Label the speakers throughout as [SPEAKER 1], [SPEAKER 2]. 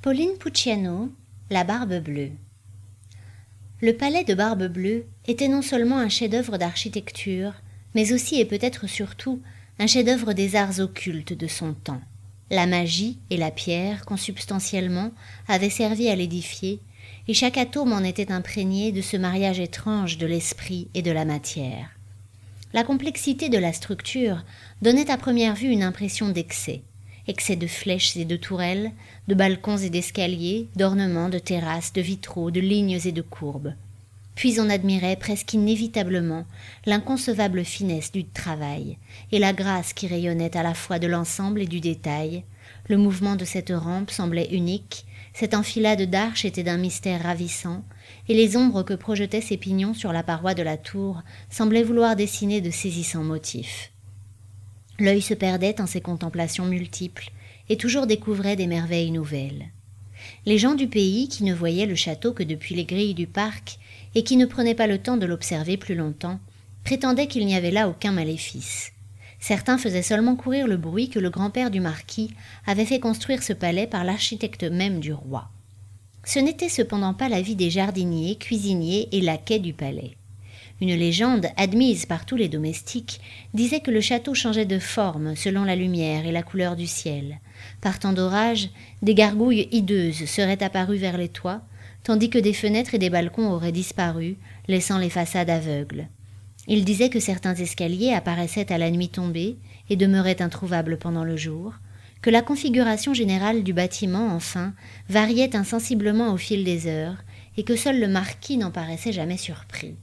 [SPEAKER 1] Pauline Pucciano, La Barbe Bleue. Le palais de Barbe Bleue était non seulement un chef-d'œuvre d'architecture, mais aussi et peut-être surtout un chef-d'œuvre des arts occultes de son temps. La magie et la pierre, consubstantiellement, avaient servi à l'édifier, et chaque atome en était imprégné de ce mariage étrange de l'esprit et de la matière. La complexité de la structure donnait à première vue une impression d'excès. Excès de flèches et de tourelles, de balcons et d'escaliers, d'ornements, de terrasses, de vitraux, de lignes et de courbes. Puis on admirait presque inévitablement l'inconcevable finesse du travail et la grâce qui rayonnait à la fois de l'ensemble et du détail. Le mouvement de cette rampe semblait unique, cette enfilade d'arches était d'un mystère ravissant, et les ombres que projetaient ses pignons sur la paroi de la tour semblaient vouloir dessiner de saisissants motifs. L'œil se perdait en ces contemplations multiples et toujours découvrait des merveilles nouvelles. Les gens du pays, qui ne voyaient le château que depuis les grilles du parc et qui ne prenaient pas le temps de l'observer plus longtemps, prétendaient qu'il n'y avait là aucun maléfice. Certains faisaient seulement courir le bruit que le grand-père du marquis avait fait construire ce palais par l'architecte même du roi. Ce n'était cependant pas l'avis des jardiniers, cuisiniers et laquais du palais. Une légende, admise par tous les domestiques, disait que le château changeait de forme selon la lumière et la couleur du ciel. Par temps d'orage, des gargouilles hideuses seraient apparues vers les toits, tandis que des fenêtres et des balcons auraient disparu, laissant les façades aveugles. Il disait que certains escaliers apparaissaient à la nuit tombée et demeuraient introuvables pendant le jour, que la configuration générale du bâtiment, enfin, variait insensiblement au fil des heures, et que seul le marquis n'en paraissait jamais surpris.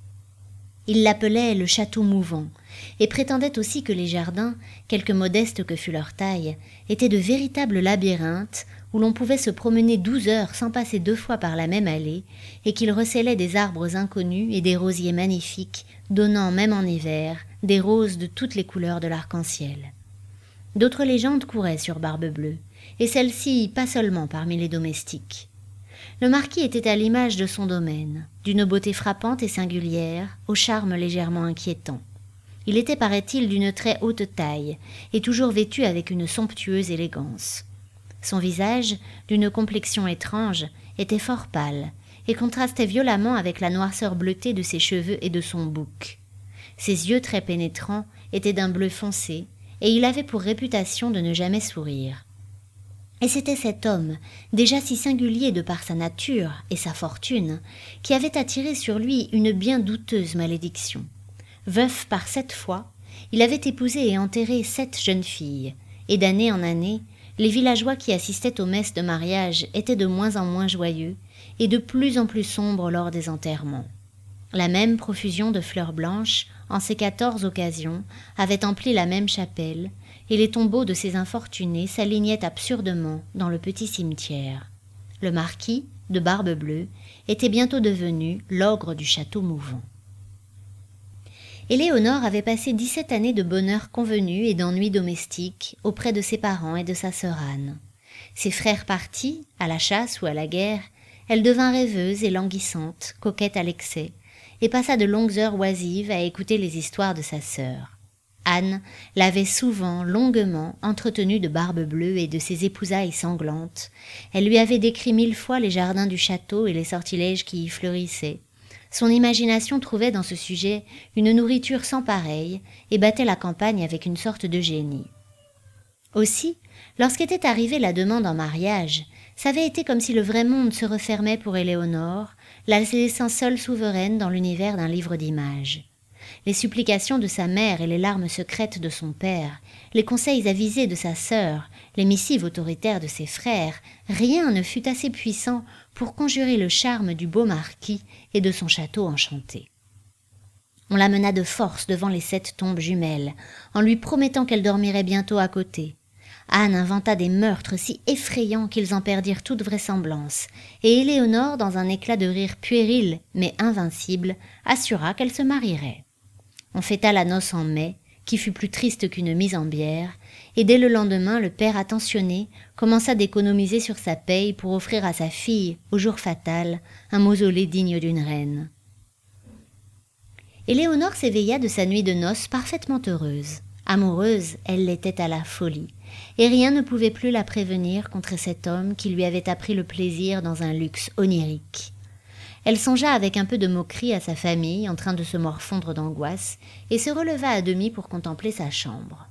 [SPEAKER 1] Il l'appelait le château mouvant, et prétendait aussi que les jardins, quelque modestes que fût leur taille, étaient de véritables labyrinthes où l'on pouvait se promener 12 heures sans passer 2 fois par la même allée, et qu'ils recélaient des arbres inconnus et des rosiers magnifiques, donnant, même en hiver, des roses de toutes les couleurs de l'arc-en-ciel. D'autres légendes couraient sur Barbe Bleue, et celles-ci pas seulement parmi les domestiques. Le marquis était à l'image de son domaine, d'une beauté frappante et singulière, au charme légèrement inquiétant. Il était, paraît-il, d'une très haute taille, et toujours vêtu avec une somptueuse élégance. Son visage, d'une complexion étrange, était fort pâle, et contrastait violemment avec la noirceur bleutée de ses cheveux et de son bouc. Ses yeux très pénétrants étaient d'un bleu foncé, et il avait pour réputation de ne jamais sourire. Et c'était cet homme, déjà si singulier de par sa nature et sa fortune, qui avait attiré sur lui une bien douteuse malédiction. Veuf par 7 fois, il avait épousé et enterré 7 jeunes filles, et d'année en année, les villageois qui assistaient aux messes de mariage étaient de moins en moins joyeux et de plus en plus sombres lors des enterrements. La même profusion de fleurs blanches, en ces 14 occasions, avait empli la même chapelle, et les tombeaux de ces infortunés s'alignaient absurdement dans le petit cimetière. Le marquis, de Barbe Bleue, était bientôt devenu l'ogre du château mouvant. Éléonore avait passé 17 années de bonheur convenu et d'ennui domestique auprès de ses parents et de sa sœur Anne. Ses frères partis, à la chasse ou à la guerre, elle devint rêveuse et languissante, coquette à l'excès, et passa de longues heures oisives à écouter les histoires de sa sœur. Anne l'avait souvent, longuement, entretenue de Barbe Bleue et de ses épousailles sanglantes. Elle lui avait décrit 1000 fois les jardins du château et les sortilèges qui y fleurissaient. Son imagination trouvait dans ce sujet une nourriture sans pareille et battait la campagne avec une sorte de génie. Aussi, lorsqu'était arrivée la demande en mariage, ça avait été comme si le vrai monde se refermait pour Éléonore, la laissant seule souveraine dans l'univers d'un livre d'images. Les supplications de sa mère et les larmes secrètes de son père, les conseils avisés de sa sœur, les missives autoritaires de ses frères, rien ne fut assez puissant pour conjurer le charme du beau marquis et de son château enchanté. On la mena de force devant les 7 tombes jumelles, en lui promettant qu'elle dormirait bientôt à côté. Anne inventa des meurtres si effrayants qu'ils en perdirent toute vraisemblance, et Éléonore, dans un éclat de rire puéril mais invincible, assura qu'elle se marierait. On fêta la noce en mai, qui fut plus triste qu'une mise en bière, et dès le lendemain, le père attentionné commença d'économiser sur sa paye pour offrir à sa fille, au jour fatal, un mausolée digne d'une reine. Éléonore s'éveilla de sa nuit de noces parfaitement heureuse. Amoureuse, elle l'était à la folie, et rien ne pouvait plus la prévenir contre cet homme qui lui avait appris le plaisir dans un luxe onirique. Elle songea avec un peu de moquerie à sa famille en train de se morfondre d'angoisse et se releva à demi pour contempler sa chambre.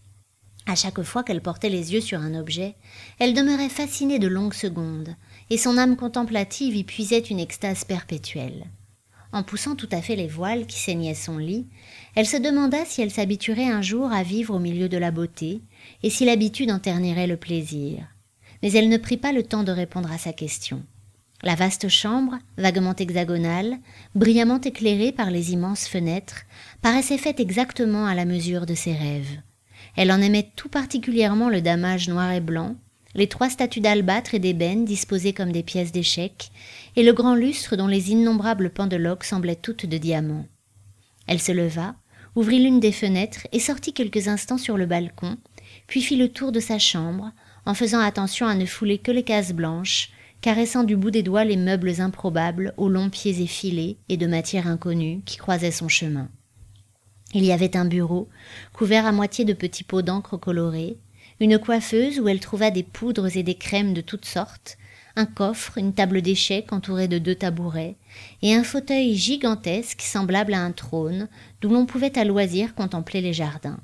[SPEAKER 1] À chaque fois qu'elle portait les yeux sur un objet, elle demeurait fascinée de longues secondes, et son âme contemplative y puisait une extase perpétuelle. En poussant tout à fait les voiles qui ceignaient son lit, elle se demanda si elle s'habituerait un jour à vivre au milieu de la beauté, et si l'habitude en ternirait le plaisir. Mais elle ne prit pas le temps de répondre à sa question. La vaste chambre, vaguement hexagonale, brillamment éclairée par les immenses fenêtres, paraissait faite exactement à la mesure de ses rêves. Elle en aimait tout particulièrement le damage noir et blanc, les 3 statues d'albâtre et d'ébène disposées comme des pièces d'échecs, et le grand lustre dont les innombrables pendeloques semblaient toutes de diamants. Elle se leva, ouvrit l'une des fenêtres et sortit quelques instants sur le balcon, puis fit le tour de sa chambre, en faisant attention à ne fouler que les cases blanches, caressant du bout des doigts les meubles improbables aux longs pieds effilés et de matière inconnue qui croisaient son chemin. Il y avait un bureau, couvert à moitié de petits pots d'encre colorée, une coiffeuse où elle trouva des poudres et des crèmes de toutes sortes, un coffre, une table d'échecs entourée de 2 tabourets, et un fauteuil gigantesque semblable à un trône, d'où l'on pouvait à loisir contempler les jardins.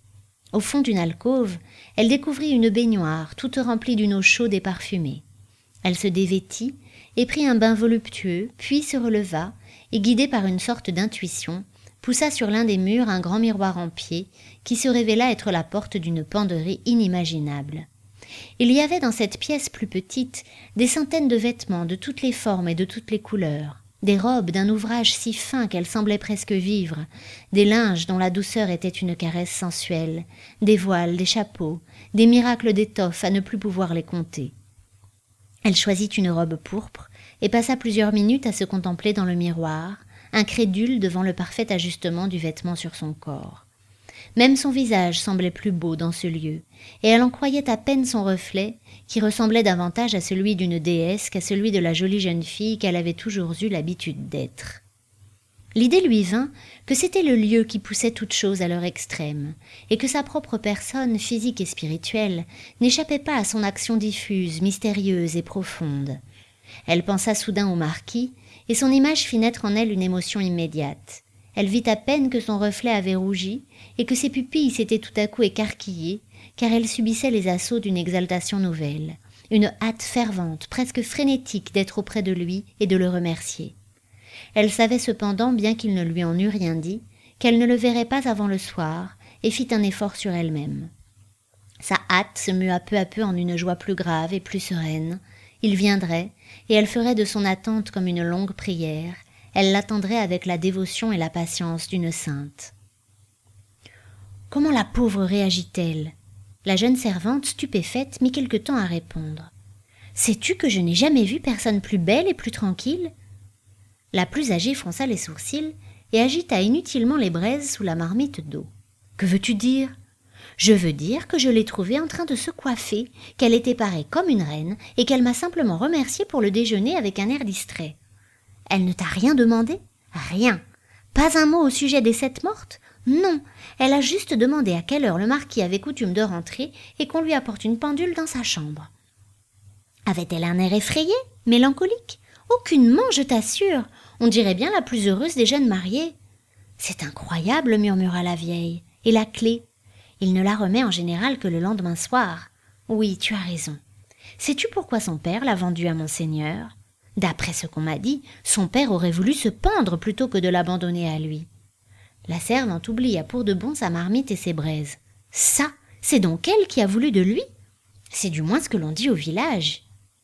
[SPEAKER 1] Au fond d'une alcôve, elle découvrit une baignoire toute remplie d'une eau chaude et parfumée. Elle se dévêtit et prit un bain voluptueux, puis se releva, et guidée par une sorte d'intuition, poussa sur l'un des murs un grand miroir en pied, qui se révéla être la porte d'une penderie inimaginable. Il y avait dans cette pièce plus petite des centaines de vêtements de toutes les formes et de toutes les couleurs, des robes d'un ouvrage si fin qu'elles semblaient presque vivre, des linges dont la douceur était une caresse sensuelle, des voiles, des chapeaux, des miracles d'étoffes à ne plus pouvoir les compter. Elle choisit une robe pourpre et passa plusieurs minutes à se contempler dans le miroir, incrédule devant le parfait ajustement du vêtement sur son corps. Même son visage semblait plus beau dans ce lieu, et elle en croyait à peine son reflet, qui ressemblait davantage à celui d'une déesse qu'à celui de la jolie jeune fille qu'elle avait toujours eu l'habitude d'être. L'idée lui vint que c'était le lieu qui poussait toutes choses à leur extrême, et que sa propre personne, physique et spirituelle, n'échappait pas à son action diffuse, mystérieuse et profonde. Elle pensa soudain au marquis, et son image fit naître en elle une émotion immédiate. Elle vit à peine que son reflet avait rougi, et que ses pupilles s'étaient tout à coup écarquillées, car elle subissait les assauts d'une exaltation nouvelle, une hâte fervente, presque frénétique d'être auprès de lui et de le remercier. Elle savait cependant, bien qu'il ne lui en eût rien dit, qu'elle ne le verrait pas avant le soir, et fit un effort sur elle-même. Sa hâte se mua peu à peu en une joie plus grave et plus sereine. Il viendrait, et elle ferait de son attente comme une longue prière. Elle l'attendrait avec la dévotion et la patience d'une sainte. Comment la pauvre réagit-elle ? La jeune servante, stupéfaite, mit quelque temps à répondre. « Sais-tu que je n'ai jamais vu personne plus belle et plus tranquille ?» La plus âgée fronça les sourcils et agita inutilement les braises sous la marmite d'eau. « Que veux-tu dire ? » « Je veux dire que je l'ai trouvée en train de se coiffer, qu'elle était parée comme une reine et qu'elle m'a simplement remerciée pour le déjeuner avec un air distrait. »« Elle ne t'a rien demandé ? » ?»« Rien. Pas un mot au sujet des 7 mortes ? Non, elle a juste demandé à quelle heure le marquis avait coutume de rentrer et qu'on lui apporte une pendule dans sa chambre. » Avait-elle un air effrayé, mélancolique ? Aucunement, je t'assure. On dirait bien la plus heureuse des jeunes mariées. « C'est incroyable, murmura la vieille. Et la clé ? Il ne la remet en général que le lendemain soir. Oui, tu as raison. Sais-tu pourquoi son père l'a vendue à monseigneur ? D'après ce qu'on m'a dit, son père aurait voulu se pendre plutôt que de l'abandonner à lui. » La servante oublia pour de bon sa marmite et ses braises. « Ça, c'est donc elle qui a voulu de lui ? C'est du moins ce que l'on dit au village. »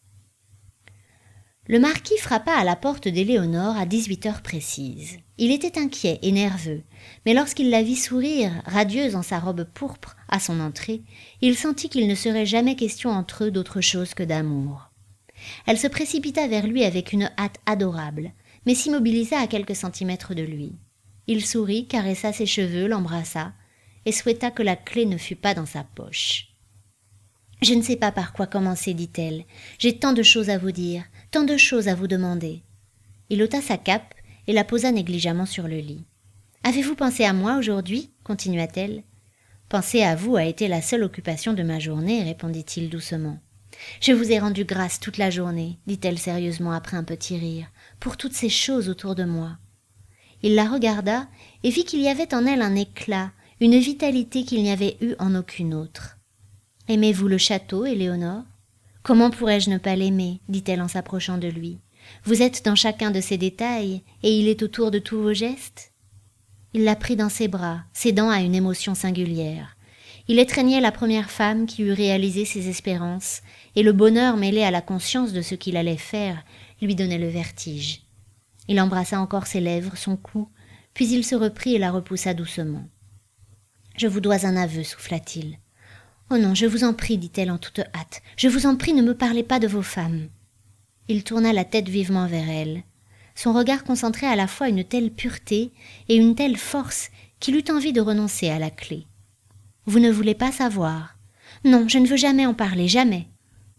[SPEAKER 1] Le marquis frappa à la porte d'Éléonore à 18 heures précises. Il était inquiet et nerveux, mais lorsqu'il la vit sourire, radieuse en sa robe pourpre, à son entrée, il sentit qu'il ne serait jamais question entre eux d'autre chose que d'amour. Elle se précipita vers lui avec une hâte adorable, mais s'immobilisa à quelques centimètres de lui. Il sourit, caressa ses cheveux, l'embrassa, et souhaita que la clé ne fût pas dans sa poche. « Je ne sais pas par quoi commencer, dit-elle. J'ai tant de choses à vous dire, tant de choses à vous demander. » Il ôta sa cape et la posa négligemment sur le lit. « Avez-vous pensé à moi aujourd'hui ?» continua-t-elle. « Penser à vous a été la seule occupation de ma journée, répondit-il doucement. Je vous ai rendu grâce toute la journée, dit-elle sérieusement après un petit rire, pour toutes ces choses autour de moi. Il la regarda et vit qu'il y avait en elle un éclat, une vitalité qu'il n'y avait eu en aucune autre. « Aimez-vous le château, Éléonore ? » ?»« Comment pourrais-je ne pas l'aimer ?» dit-elle en s'approchant de lui. « Vous êtes dans chacun de ses détails, et il est autour de tous vos gestes ?» Il la prit dans ses bras, cédant à une émotion singulière. Il étreignait la première femme qui eût réalisé ses espérances, et le bonheur mêlé à la conscience de ce qu'il allait faire lui donnait le vertige. Il embrassa encore ses lèvres, son cou, puis il se reprit et la repoussa doucement. « Je vous dois un aveu, souffla-t-il. « Oh non, je vous en prie, dit-elle en toute hâte. Je vous en prie, ne me parlez pas de vos femmes. » Il tourna la tête vivement vers elle. Son regard concentrait à la fois une telle pureté et une telle force qu'il eut envie de renoncer à la clé. « Vous ne voulez pas savoir. Non, je ne veux jamais en parler, jamais. »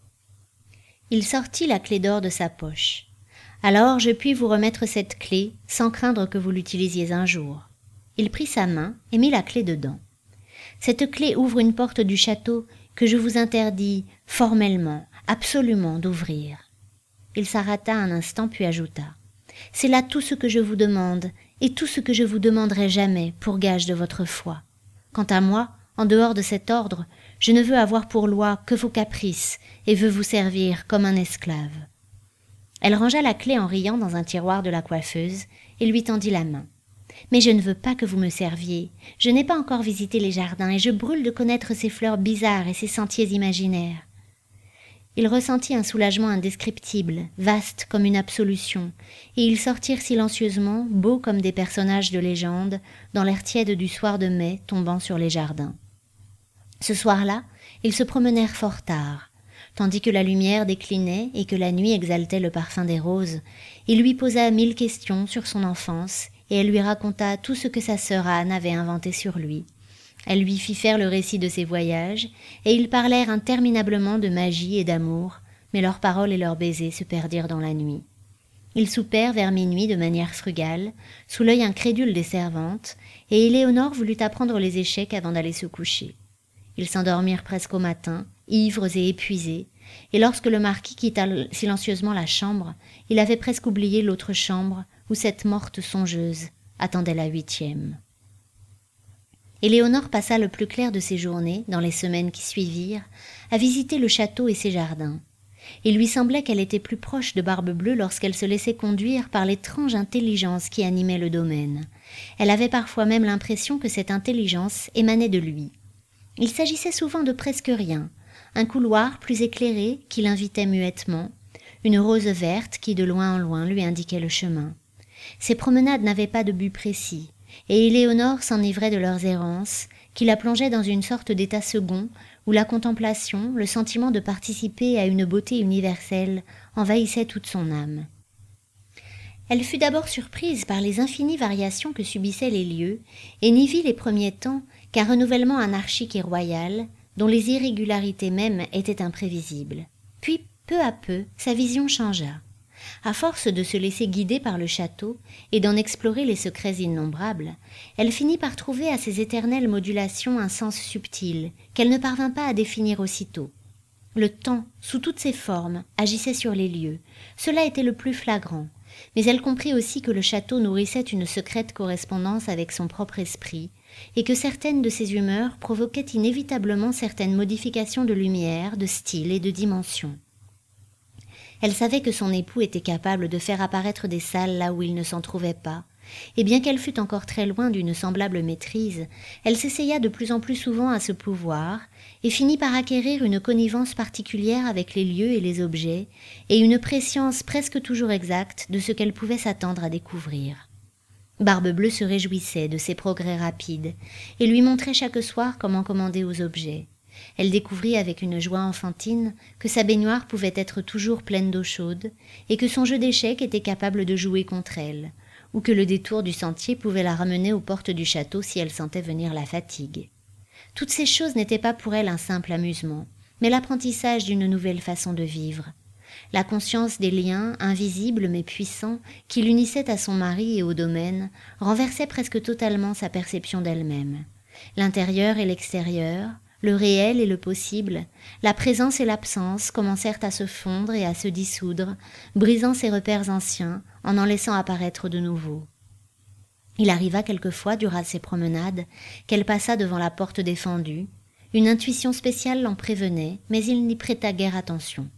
[SPEAKER 1] Il sortit la clé d'or de sa poche. « Alors je puis vous remettre cette clé, sans craindre que vous l'utilisiez un jour. » Il prit sa main et mit la clé dedans. « Cette clé ouvre une porte du château que je vous interdis formellement, absolument d'ouvrir. » Il s'arrêta un instant puis ajouta. « C'est là tout ce que je vous demande et tout ce que je vous demanderai jamais pour gage de votre foi. Quant à moi, en dehors de cet ordre, je ne veux avoir pour loi que vos caprices et veux vous servir comme un esclave. » Elle rangea la clé en riant dans un tiroir de la coiffeuse et lui tendit la main. « Mais je ne veux pas que vous me serviez. Je n'ai pas encore visité les jardins et je brûle de connaître ces fleurs bizarres et ces sentiers imaginaires. » Il ressentit un soulagement indescriptible, vaste comme une absolution, et ils sortirent silencieusement, beaux comme des personnages de légende, dans l'air tiède du soir de mai tombant sur les jardins. Ce soir-là, ils se promenèrent fort tard. Tandis que la lumière déclinait et que la nuit exaltait le parfum des roses, il lui posa 1000 questions sur son enfance et elle lui raconta tout ce que sa sœur Anne avait inventé sur lui. Elle lui fit faire le récit de ses voyages, et ils parlèrent interminablement de magie et d'amour, mais leurs paroles et leurs baisers se perdirent dans la nuit. Ils soupèrent vers minuit de manière frugale, sous l'œil incrédule des servantes, et Éléonore voulut apprendre les échecs avant d'aller se coucher. Ils s'endormirent presque au matin, ivres et épuisés, et lorsque le marquis quitta silencieusement la chambre, il avait presque oublié l'autre chambre où cette morte songeuse attendait la 8e. Éléonore passa le plus clair de ses journées, dans les semaines qui suivirent, à visiter le château et ses jardins. Il lui semblait qu'elle était plus proche de Barbe-Bleue lorsqu'elle se laissait conduire par l'étrange intelligence qui animait le domaine. Elle avait parfois même l'impression que cette intelligence émanait de lui. Il s'agissait souvent de presque rien, un couloir plus éclairé qui l'invitait muettement, une rose verte qui de loin en loin lui indiquait le chemin. Ces promenades n'avaient pas de but précis, et Éléonore s'enivrait de leurs errances, qui la plongeaient dans une sorte d'état second, où la contemplation, le sentiment de participer à une beauté universelle, envahissait toute son âme. Elle fut d'abord surprise par les infinies variations que subissaient les lieux, et n'y vit les premiers temps qu'un renouvellement anarchique et royal, dont les irrégularités mêmes étaient imprévisibles. Puis, peu à peu, sa vision changea. À force de se laisser guider par le château et d'en explorer les secrets innombrables, elle finit par trouver à ces éternelles modulations un sens subtil qu'elle ne parvint pas à définir aussitôt. Le temps, sous toutes ses formes, agissait sur les lieux. Cela était le plus flagrant, mais elle comprit aussi que le château nourrissait une secrète correspondance avec son propre esprit et que certaines de ses humeurs provoquaient inévitablement certaines modifications de lumière, de style et de dimension. Elle savait que son époux était capable de faire apparaître des salles là où il ne s'en trouvait pas, et bien qu'elle fût encore très loin d'une semblable maîtrise, elle s'essaya de plus en plus souvent à ce pouvoir, et finit par acquérir une connivence particulière avec les lieux et les objets, et une prescience presque toujours exacte de ce qu'elle pouvait s'attendre à découvrir. Barbe-Bleue se réjouissait de ses progrès rapides, et lui montrait chaque soir comment commander aux objets. Elle découvrit avec une joie enfantine que sa baignoire pouvait être toujours pleine d'eau chaude et que son jeu d'échecs était capable de jouer contre elle, ou que le détour du sentier pouvait la ramener aux portes du château si elle sentait venir la fatigue. Toutes ces choses n'étaient pas pour elle un simple amusement, mais l'apprentissage d'une nouvelle façon de vivre. La conscience des liens, invisibles mais puissants, qui l'unissaient à son mari et au domaine, renversait presque totalement sa perception d'elle-même. L'intérieur et l'extérieur, le réel et le possible, la présence et l'absence commencèrent à se fondre et à se dissoudre, brisant ses repères anciens, en laissant apparaître de nouveaux. Il arriva quelquefois, durant ses promenades, qu'elle passa devant la porte défendue. Une intuition spéciale l'en prévenait, mais il n'y prêta guère attention.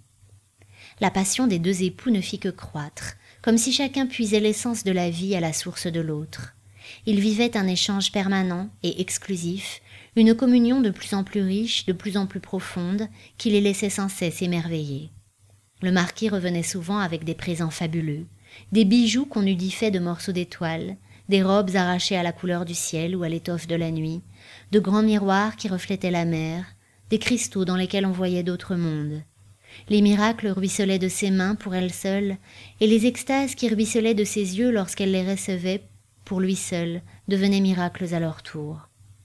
[SPEAKER 1] La passion des deux époux ne fit que croître, comme si chacun puisait l'essence de la vie à la source de l'autre. Ils vivaient un échange permanent et exclusif, une communion de plus en plus riche, de plus en plus profonde, qui les laissait sans cesse émerveiller. Le marquis revenait souvent avec des présents fabuleux, des bijoux qu'on eût dit faits de morceaux d'étoiles, des robes arrachées à la couleur du ciel ou à l'étoffe de la nuit, de grands miroirs qui reflétaient la mer, des cristaux dans lesquels on voyait d'autres mondes. Les miracles ruisselaient de ses mains pour elle seule, et les extases qui ruisselaient de ses yeux lorsqu'elle les recevait pour lui seul devenaient miracles à leur tour.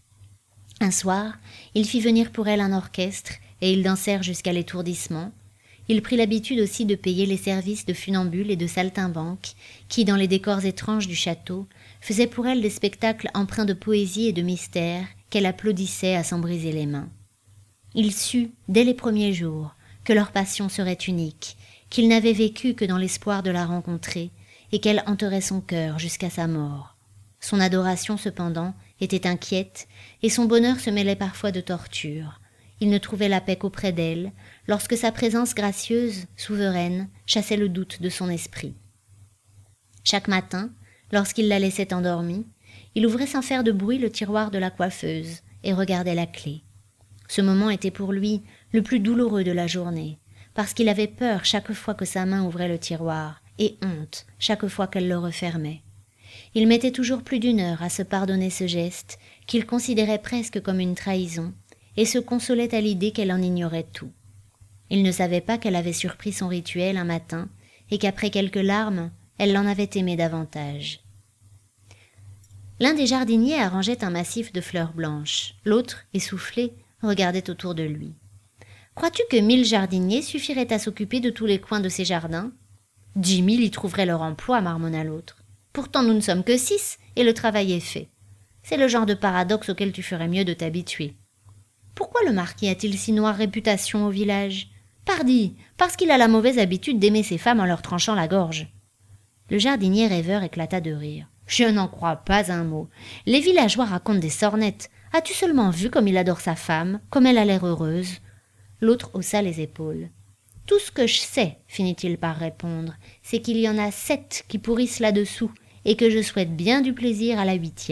[SPEAKER 1] Un soir, il fit venir pour elle un orchestre, et ils dansèrent jusqu'à l'étourdissement. Il prit l'habitude aussi de payer les services de funambules et de saltimbanques, qui, dans les décors étranges du château, faisaient pour elle des spectacles empreints de poésie et de mystère qu'elle applaudissait à s'en briser les mains. Il sut, dès les premiers jours, que leur passion serait unique, qu'il n'avait vécu que dans l'espoir de la rencontrer, et qu'elle hanterait son cœur jusqu'à sa mort. Son adoration, cependant, était inquiète, et son bonheur se mêlait parfois de torture. Il ne trouvait la paix qu'auprès d'elle, lorsque sa présence gracieuse, souveraine, chassait le doute de son esprit. Chaque matin, lorsqu'il la laissait endormie, il ouvrait sans faire de bruit le tiroir de la coiffeuse et regardait la clé. Ce moment était pour lui le plus douloureux de la journée, parce qu'il avait peur chaque fois que sa main ouvrait le tiroir, et honte chaque fois qu'elle le refermait. Il mettait toujours plus d'une heure à se pardonner ce geste, qu'il considérait presque comme une trahison, et se consolait à l'idée qu'elle en ignorait tout. Il ne savait pas qu'elle avait surpris son rituel un matin, et qu'après quelques larmes, elle l'en avait aimé davantage. L'un des jardiniers arrangeait un massif de fleurs blanches, l'autre, essoufflé, regardait autour de lui. « Crois-tu que 1000 jardiniers suffiraient à s'occuper de tous les coins de ces jardins ?»« 10 000 y trouveraient leur emploi, » marmonna l'autre. « Pourtant nous ne sommes que 6, et le travail est fait. C'est le genre de paradoxe auquel tu ferais mieux de t'habituer. Pourquoi le marquis a-t-il si noire réputation au village ? Pardi, parce qu'il a la mauvaise habitude d'aimer ses femmes en leur tranchant la gorge. » Le jardinier rêveur éclata de rire. « Je n'en crois pas un mot. Les villageois racontent des sornettes. As-tu seulement vu comme il adore sa femme, comme elle a l'air heureuse ?» L'autre haussa les épaules. « Tout ce que je sais, finit-il par répondre, c'est qu'il y en a 7 qui pourrissent là-dessous, et que je souhaite bien du plaisir à la 8e. »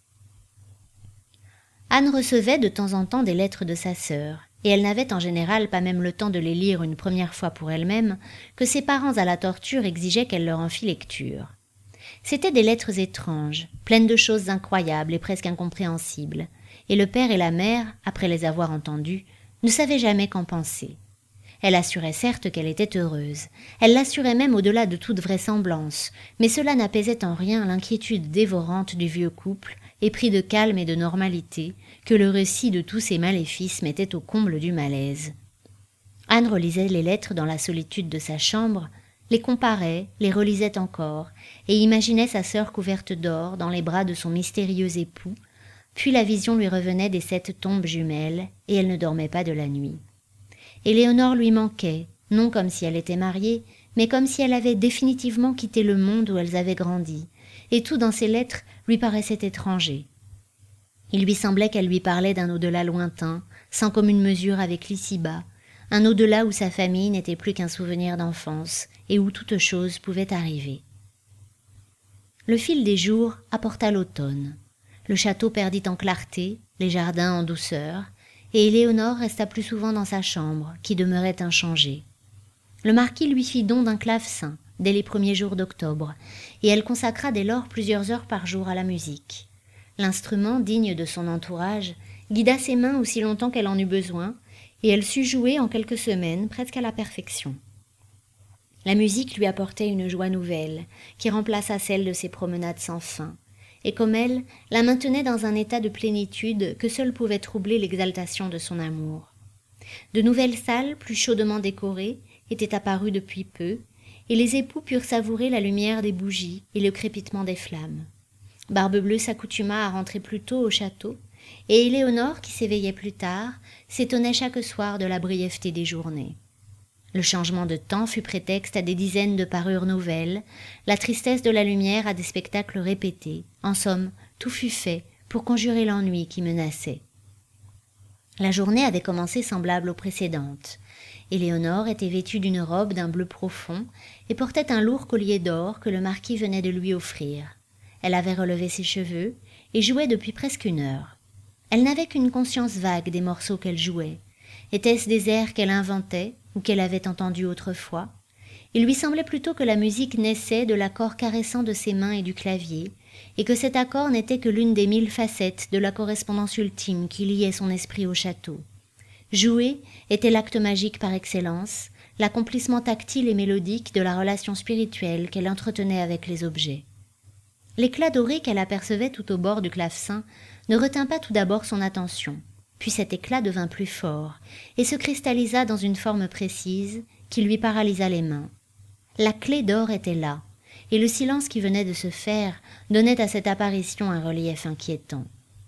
[SPEAKER 1] Anne recevait de temps en temps des lettres de sa sœur, et elle n'avait en général pas même le temps de les lire une première fois pour elle-même, que ses parents à la torture exigeaient qu'elle leur en fît lecture. C'étaient des lettres étranges, pleines de choses incroyables et presque incompréhensibles, et le père et la mère, après les avoir entendues, ne savaient jamais qu'en penser. Elle assurait certes qu'elle était heureuse, elle l'assurait même au-delà de toute vraisemblance, mais cela n'apaisait en rien l'inquiétude dévorante du vieux couple, épris de calme et de normalité, que le récit de tous ces maléfices mettait au comble du malaise. Anne relisait les lettres dans la solitude de sa chambre, les comparait, les relisait encore, et imaginait sa sœur couverte d'or dans les bras de son mystérieux époux, puis la vision lui revenait des 7 tombes jumelles, et elle ne dormait pas de la nuit. Éléonore lui manquait, non comme si elle était mariée, mais comme si elle avait définitivement quitté le monde où elles avaient grandi, et tout dans ses lettres lui paraissait étranger. Il lui semblait qu'elle lui parlait d'un au-delà lointain, sans commune mesure avec l'ici-bas, un au-delà où sa famille n'était plus qu'un souvenir d'enfance, et où toute chose pouvait arriver. Le fil des jours apporta l'automne. Le château perdit en clarté, les jardins en douceur, et Éléonore resta plus souvent dans sa chambre, qui demeurait inchangée. Le marquis lui fit don d'un clavecin, dès les premiers jours d'octobre, et elle consacra dès lors plusieurs heures par jour à la musique. L'instrument, digne de son entourage, guida ses mains aussi longtemps qu'elle en eut besoin, et elle sut jouer en quelques semaines presque à la perfection. La musique lui apportait une joie nouvelle, qui remplaça celle de ses promenades sans fin, et comme elle, la maintenait dans un état de plénitude que seul pouvait troubler l'exaltation de son amour. De nouvelles salles, plus chaudement décorées, étaient apparues depuis peu, et les époux purent savourer la lumière des bougies et le crépitement des flammes. Barbe-Bleue s'accoutuma à rentrer plus tôt au château, et Éléonore, qui s'éveillait plus tard, s'étonnait chaque soir de la brièveté des journées. Le changement de temps fut prétexte à des dizaines de parures nouvelles, la tristesse de la lumière à des spectacles répétés. En somme, tout fut fait pour conjurer l'ennui qui menaçait. La journée avait commencé semblable aux précédentes. Éléonore était vêtue d'une robe d'un bleu profond et portait un lourd collier d'or que le marquis venait de lui offrir. Elle avait relevé ses cheveux et jouait depuis presque 1 heure. Elle n'avait qu'une conscience vague des morceaux qu'elle jouait. Était-ce des airs qu'elle inventait ou qu'elle avait entendus autrefois? Il lui semblait plutôt que la musique naissait de l'accord caressant de ses mains et du clavier, et que cet accord n'était que l'une des 1000 facettes de la correspondance ultime qui liait son esprit au château. Jouer était l'acte magique par excellence, l'accomplissement tactile et mélodique de la relation spirituelle qu'elle entretenait avec les objets. L'éclat doré qu'elle apercevait tout au bord du clavecin ne retint pas tout d'abord son attention, puis cet éclat devint plus fort et se cristallisa dans une forme précise qui lui paralysa les mains. La clé d'or était là, et le silence qui venait de se faire donnait à cette apparition un relief inquiétant.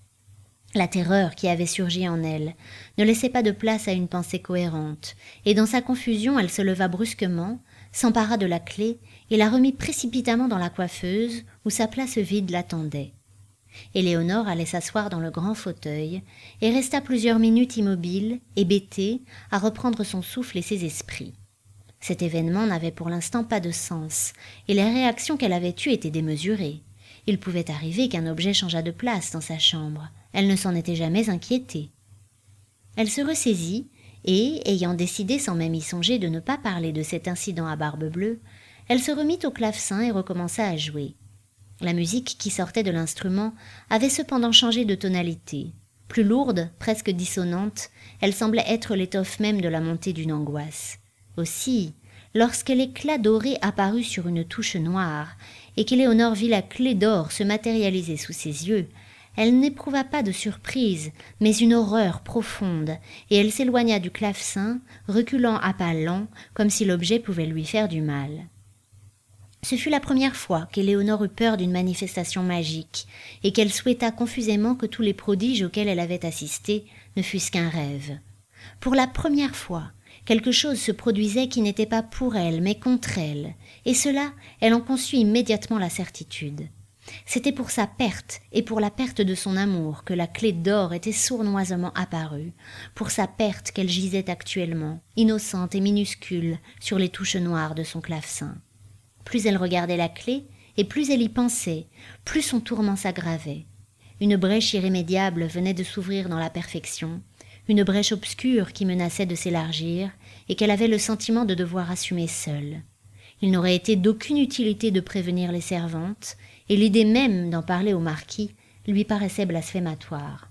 [SPEAKER 1] La terreur qui avait surgi en elle ne laissait pas de place à une pensée cohérente, et dans sa confusion elle se leva brusquement, s'empara de la clé et la remit précipitamment dans la coiffeuse où sa place vide l'attendait. Éléonore allait s'asseoir dans le grand fauteuil et resta plusieurs minutes immobile, hébétée, à reprendre son souffle et ses esprits. Cet événement n'avait pour l'instant pas de sens, et les réactions qu'elle avait eues étaient démesurées. Il pouvait arriver qu'un objet changeât de place dans sa chambre. Elle ne s'en était jamais inquiétée. Elle se ressaisit, et, ayant décidé sans même y songer de ne pas parler de cet incident à Barbe-Bleue, elle se remit au clavecin et recommença à jouer. La musique qui sortait de l'instrument avait cependant changé de tonalité. Plus lourde, presque dissonante, elle semblait être l'étoffe même de la montée d'une angoisse. Aussi, lorsque l'éclat doré apparut sur une touche noire et qu'Éléonore vit la clé d'or se matérialiser sous ses yeux, elle n'éprouva pas de surprise, mais une horreur profonde, et elle s'éloigna du clavecin, reculant à pas lents, comme si l'objet pouvait lui faire du mal. Ce fut la première fois qu'Éléonore eut peur d'une manifestation magique, et qu'elle souhaita confusément que tous les prodiges auxquels elle avait assisté ne fussent qu'un rêve. Pour la première fois, quelque chose se produisait qui n'était pas pour elle, mais contre elle, et cela, elle en conçut immédiatement la certitude. C'était pour sa perte et pour la perte de son amour que la clé d'or était sournoisement apparue, pour sa perte qu'elle gisait actuellement, innocente et minuscule, sur les touches noires de son clavecin. Plus elle regardait la clé, et plus elle y pensait, plus son tourment s'aggravait. Une brèche irrémédiable venait de s'ouvrir dans la perfection, une brèche obscure qui menaçait de s'élargir, et qu'elle avait le sentiment de devoir assumer seule. Il n'aurait été d'aucune utilité de prévenir les servantes, et l'idée même d'en parler au marquis lui paraissait blasphématoire.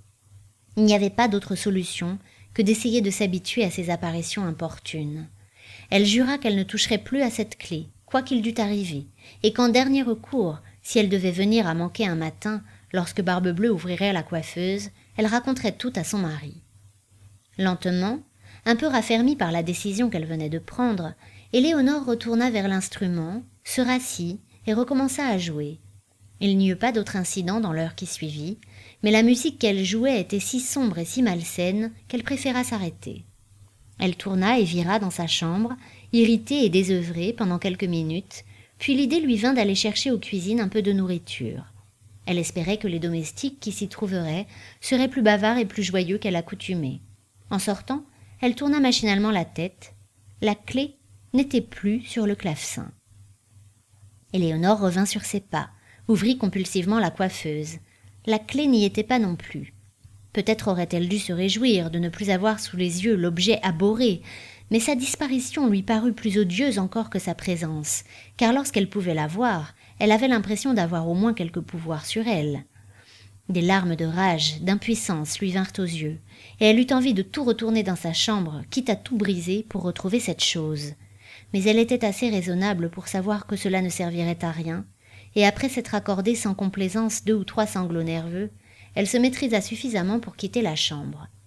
[SPEAKER 1] Il n'y avait pas d'autre solution que d'essayer de s'habituer à ces apparitions importunes. Elle jura qu'elle ne toucherait plus à cette clé, quoi qu'il dût arriver, et qu'en dernier recours, si elle devait venir à manquer un matin, lorsque Barbe-Bleue ouvrirait la coiffeuse, elle raconterait tout à son mari. Lentement, un peu raffermie par la décision qu'elle venait de prendre, Éléonore retourna vers l'instrument, se rassit et recommença à jouer. Il n'y eut pas d'autre incident dans l'heure qui suivit, mais la musique qu'elle jouait était si sombre et si malsaine qu'elle préféra s'arrêter. Elle tourna et vira dans sa chambre, irritée et désœuvrée pendant quelques minutes, puis l'idée lui vint d'aller chercher aux cuisines un peu de nourriture. Elle espérait que les domestiques qui s'y trouveraient seraient plus bavards et plus joyeux qu'à l'accoutumée. En sortant, elle tourna machinalement la tête. La clé n'était plus sur le clavecin. Éléonore revint sur ses pas, ouvrit compulsivement la coiffeuse. La clé n'y était pas non plus. Peut-être aurait-elle dû se réjouir de ne plus avoir sous les yeux l'objet abhorré, mais sa disparition lui parut plus odieuse encore que sa présence, car lorsqu'elle pouvait la voir, elle avait l'impression d'avoir au moins quelque pouvoir sur elle. Des larmes de rage, d'impuissance lui vinrent aux yeux, et elle eut envie de tout retourner dans sa chambre, quitte à tout briser pour retrouver cette chose. Mais elle était assez raisonnable pour savoir que cela ne servirait à rien, et après s'être accordée sans complaisance 2 ou 3 sanglots nerveux, elle se maîtrisa suffisamment pour quitter la chambre.